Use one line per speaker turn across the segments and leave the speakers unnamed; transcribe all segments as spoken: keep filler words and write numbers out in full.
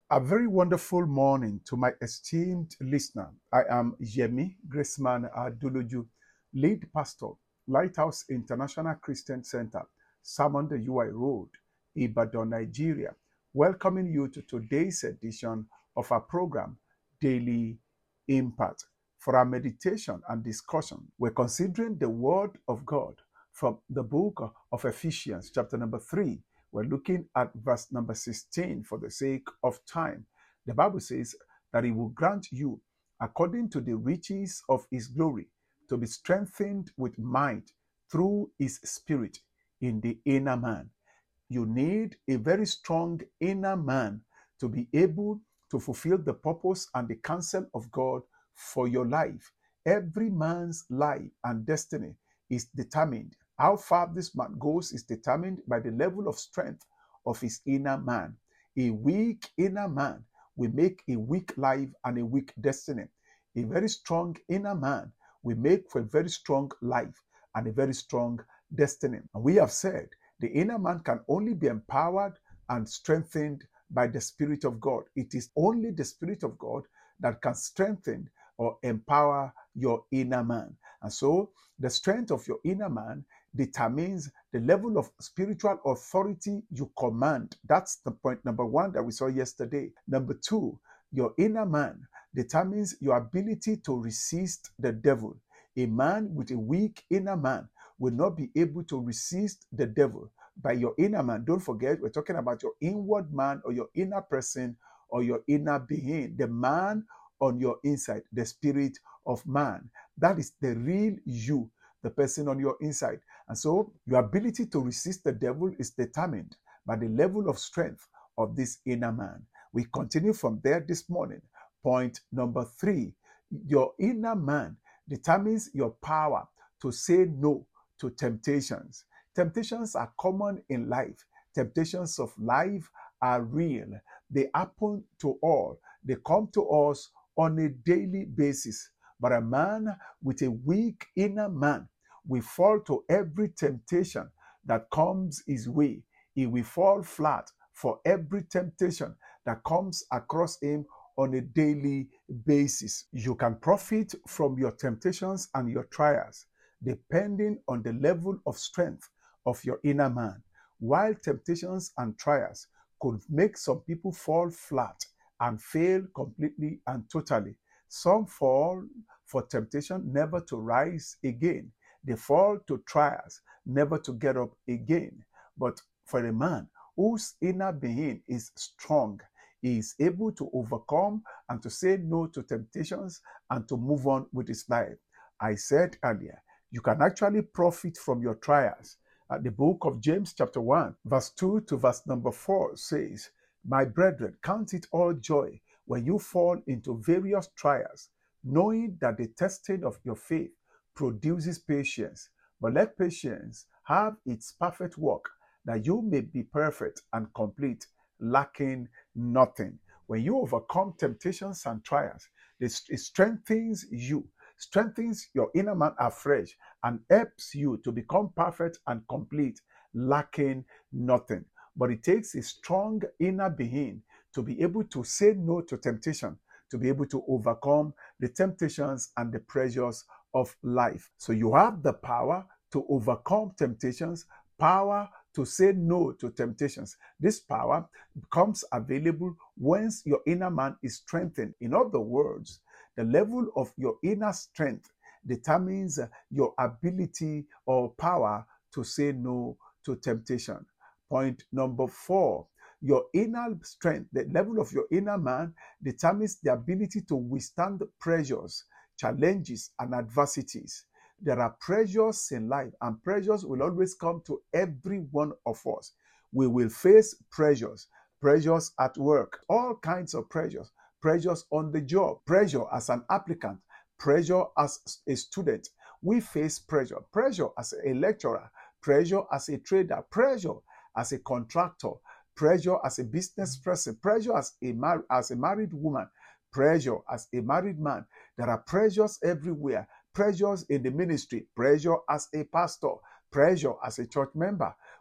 A very wonderful morning to my esteemed listener. I am Yemi Graceman Aduluju, lead pastor, Lighthouse International Christian Center, Salmon the U I Road, Ibadan, Nigeria, welcoming you to today's edition of our program, Daily Impact. For our meditation and discussion, we're considering the Word of God from the book of Ephesians, chapter number three. We're looking at verse number sixteen for the sake of time. The Bible says that He will grant you, according to the riches of His glory, to be strengthened with might through His Spirit in the inner man. You need a very strong inner man to be able to fulfill the purpose and the counsel of God for your life. Every man's life and destiny is determined. How far this man goes is determined by the level of strength of his inner man. A weak inner man will make a weak life and a weak destiny. A very strong inner man will make for a very strong life and a very strong destiny. And we have said the inner man can only be empowered and strengthened by the Spirit of God. It is only the Spirit of God that can strengthen or empower your inner man. And so the strength of your inner man determines the level of spiritual authority you command. That's the point number one that we saw yesterday. Number two, your inner man determines your ability to resist the devil. A man with a weak inner man will not be able to resist the devil. By your inner man, don't forget, we're talking about your inward man or your inner person or your inner being, the man on your inside, the spirit of man. That is the real you, the person on your inside. And so your ability to resist the devil is determined by the level of strength of this inner man. We continue from there this morning. Point number three, your inner man determines your power to say no to temptations. Temptations are common in life. Temptations of life are real. They happen to all. They come to us on a daily basis. But a man with a weak inner man will fall to every temptation that comes his way. He will fall flat for every temptation that comes across him on a daily basis. You can profit from your temptations and your trials depending on the level of strength of your inner man. While temptations and trials could make some people fall flat and fail completely and totally, some fall for temptation never to rise again. They fall to trials, never to get up again. But for a man whose inner being is strong, he is able to overcome and to say no to temptations and to move on with his life. I said earlier, you can actually profit from your trials. Uh, the book of James chapter one, verse two to verse number four says, "My brethren, count it all joy when you fall into various trials, knowing that the testing of your faith produces patience. But let patience have its perfect work, that you may be perfect and complete, lacking nothing." When you overcome temptations and trials, it strengthens you, strengthens your inner man afresh, and helps you to become perfect and complete, lacking nothing. But it takes a strong inner being to be able to say no to temptation, to be able to overcome the temptations and the pressures of life. So you have the power to overcome temptations, power to say no to temptations. This power becomes available once your inner man is strengthened. In other words, the level of your inner strength determines your ability or power to say no to temptation. Point number four, your inner strength, the level of your inner man determines the ability to withstand pressures, challenges, and adversities. There are pressures in life, and pressures will always come to every one of us. We will face pressures, pressures at work, all kinds of pressures, pressures on the job, pressure as an applicant, pressure as a student. We face pressure, pressure as a lecturer, pressure as a trader, pressure as a contractor, pressure as a business person, pressure as a, mar- as a married woman, pressure as a married man. There are pressures everywhere. Pressures in the ministry, pressure as a pastor, pressure as a church member.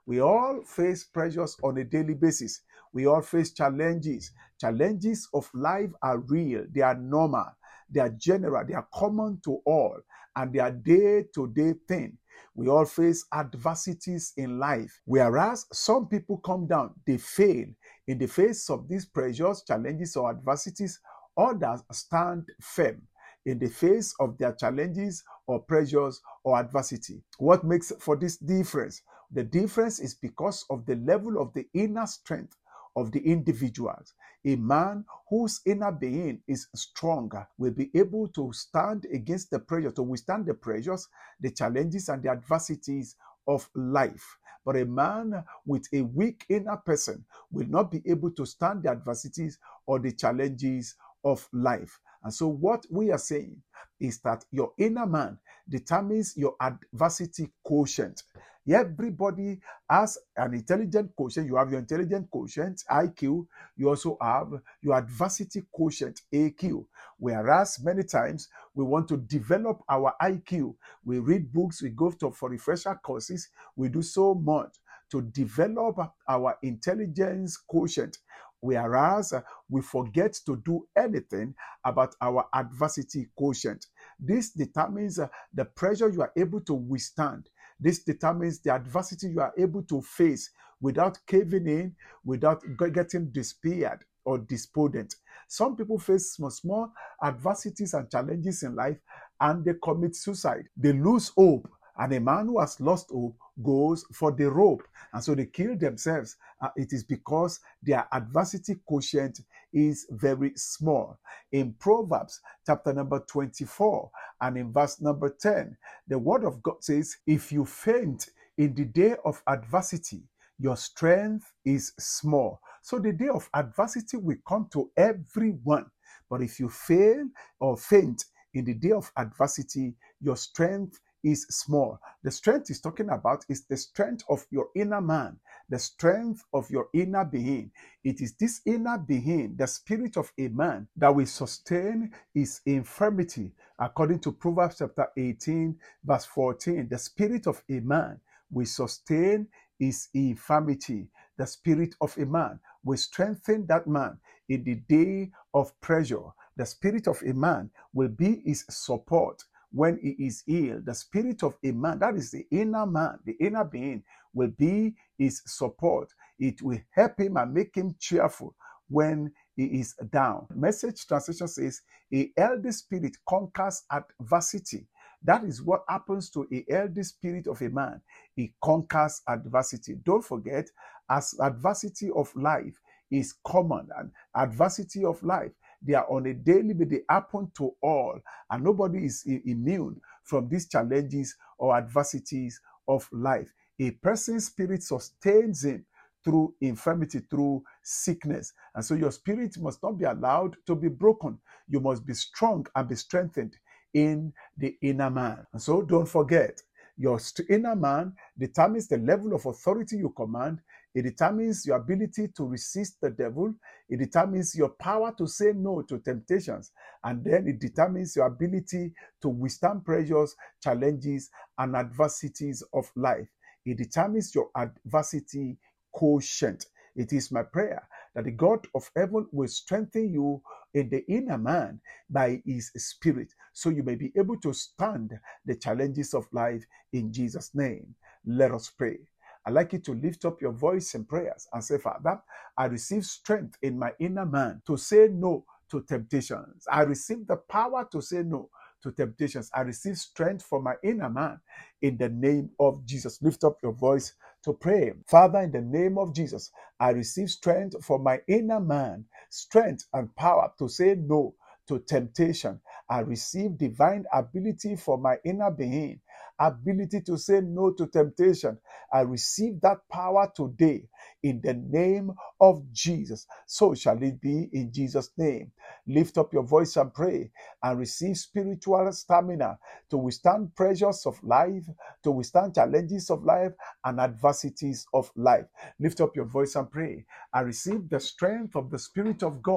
We all face pressures on a daily basis. We all face challenges. Challenges of life are real. They are normal. They are general. They are common to all. And they are day-to-day thing. We all face adversities in life. Whereas some people come down, they fail. In the face of these pressures, challenges, or adversities, others stand firm in the face of their challenges or pressures or adversity. What makes for this difference? The difference is because of the level of the inner strength of the individuals. A man whose inner being is stronger will be able to stand against the pressure, to withstand the pressures, the challenges, and the adversities of life. But a man with a weak inner person will not be able to stand the adversities or the challenges of life. And so what we are saying is that your inner man determines your adversity quotient. Everybody has an intelligent quotient. You have your intelligent quotient, I Q. You also have your adversity quotient, A Q. Whereas many times we want to develop our I Q. We read books, we go to, for refresher courses. We do so much to develop our intelligence quotient. Whereas uh, we forget to do anything about our adversity quotient. This determines uh, the pressure you are able to withstand. This determines the adversity you are able to face without caving in, without getting despaired or despondent. Some people face small, small adversities and challenges in life and they commit suicide. They lose hope. And a man who has lost hope goes for the rope. And so they kill themselves. Uh, it is because their adversity quotient is very small. In Proverbs chapter number twenty-four and in verse number ten, the word of God says, if you faint in the day of adversity, your strength is small. So the day of adversity will come to everyone. But if you fail or faint in the day of adversity, your strength is small. The strength he's talking about is the strength of your inner man, the strength of your inner being. It is this inner being, the spirit of a man, that will sustain his infirmity. According to Proverbs chapter eighteen, verse fourteen, the spirit of a man will sustain his infirmity. The spirit of a man will strengthen that man in the day of pressure. The spirit of a man will be his support when he is ill. The spirit of a man, that is the inner man, the inner being, will be his support. It will help him and make him cheerful when he is down. Message translation says, a healthy spirit conquers adversity. That is what happens to a healthy spirit of a man. He conquers adversity. Don't forget, as adversity of life is common, and adversity of life, they are on a daily basis. They happen to all, and nobody is immune from these challenges or adversities of life. A person's spirit sustains him through infirmity, through sickness. And so your spirit must not be allowed to be broken. You must be strong and be strengthened in the inner man. And so don't forget, your inner man determines the level of authority you command. It determines your ability to resist the devil. It determines your power to say no to temptations. And then it determines your ability to withstand pressures, challenges, and adversities of life. It determines your adversity quotient. It is my prayer that the God of heaven will strengthen you in the inner man by his spirit, so you may be able to stand the challenges of life in Jesus' name. Let us pray. I'd like you to lift up your voice in prayers and say, Father, I receive strength in my inner man to say no to temptations. I receive the power to say no to temptations. I receive strength for my inner man in the name of Jesus. Lift up your voice to pray. Father, in the name of Jesus, I receive strength for my inner man, strength and power to say no to temptation. I receive divine ability for my inner being, ability to say no to temptation. I receive that power today in the name of Jesus. So shall it be in Jesus' name. Lift up your voice and pray and receive spiritual stamina to withstand pressures of life, to withstand challenges of life and adversities of life. Lift up your voice and pray. I receive the strength of the Spirit of God.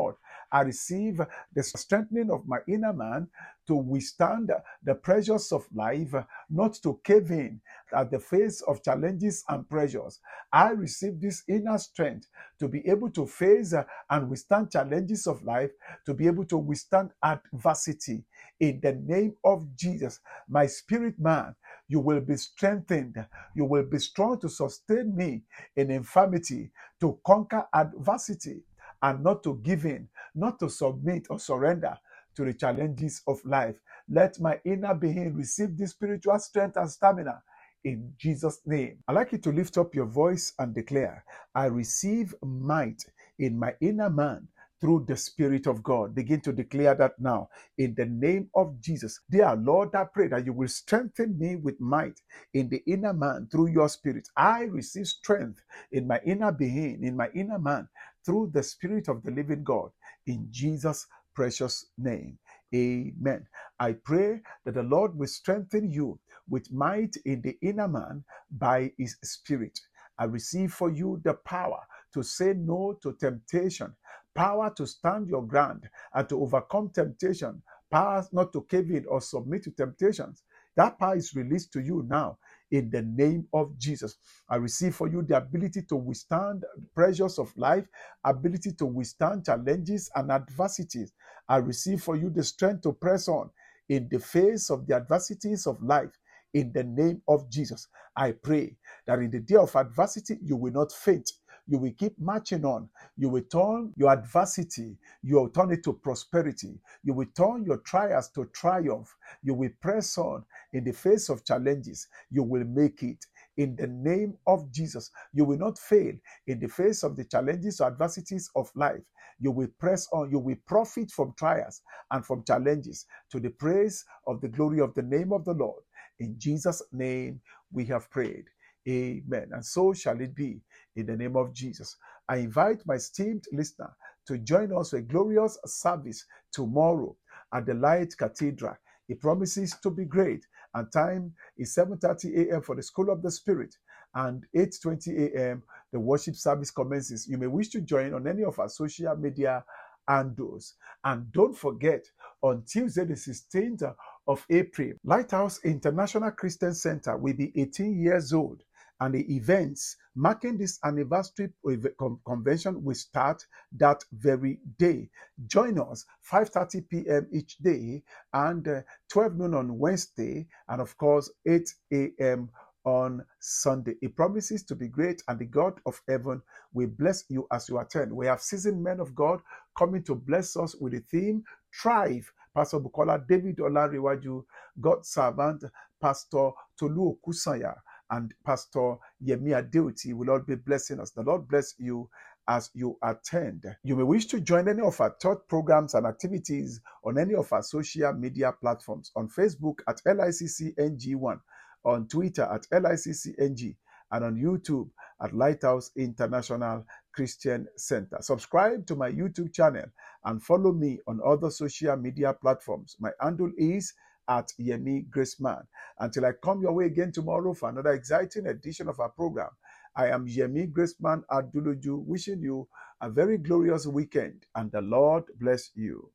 I receive the strengthening of my inner man to withstand the pressures of life, not to cave in at the face of challenges and pressures. I receive this inner strength to be able to face and withstand challenges of life, to be able to withstand adversity. In the name of Jesus, my spirit man, you will be strengthened. You will be strong to sustain me in infirmity, to conquer adversity, and not to give in, not to submit or surrender to the challenges of life. Let my inner being receive this spiritual strength and stamina in Jesus' name. I'd like you to lift up your voice and declare, I receive might in my inner man through the Spirit of God. Begin to declare that now in the name of Jesus. Dear Lord, I pray that you will strengthen me with might in the inner man through your Spirit. I receive strength in my inner being, in my inner man, through the Spirit of the living God, in Jesus' precious name. Amen. I pray that the Lord will strengthen you with might in the inner man by his Spirit. I receive for you the power to say no to temptation, power to stand your ground and to overcome temptation, power not to cave in or submit to temptations. That power is released to you now in the name of Jesus. I receive for you the ability to withstand pressures of life, ability to withstand challenges and adversities. I receive for you the strength to press on in the face of the adversities of life. In the name of Jesus, I pray that in the day of adversity, you will not faint. You will keep marching on. You will turn your adversity, you will turn it to prosperity. You will turn your trials to triumph. You will press on in the face of challenges. You will make it. In the name of Jesus, you will not fail in the face of the challenges or adversities of life. You will press on. You will profit from trials and from challenges to the praise of the glory of the name of the Lord. In Jesus' name we have prayed. Amen. And so shall it be in the name of Jesus. I invite my esteemed listener to join us for a glorious service tomorrow at the Light Cathedral. It promises to be great. And time is seven thirty a.m. for the School of the Spirit, and eight twenty a.m. the worship service commences. You may wish to join on any of our social media handles. And don't forget, on Tuesday the sixteenth of April, Lighthouse International Christian Center will be eighteen years old, and the events marking this anniversary convention will start that very day. Join us five thirty p.m. each day, and uh, twelve noon on Wednesday, and of course eight a.m. on Sunday. It promises to be great, and the God of heaven will bless you as you attend. We have seasoned men of God coming to bless us with the theme Thrive. Pastor Bukola David Olariwaju, God's servant, Pastor Tolu Okusanya, and Pastor Yemi Adeoti will all be blessing us. The Lord bless you as you attend. You may wish to join any of our church programs and activities on any of our social media platforms. On Facebook at L I C C N G one, on Twitter at L I C C N G, and on YouTube at Lighthouse International Christian Center. Subscribe to my YouTube channel and follow me on other social media platforms. My handle is at Yemi Graceman. Until I come your way again tomorrow for another exciting edition of our program, I am Yemi Graceman Aduluju, wishing you a very glorious weekend, and the Lord bless you.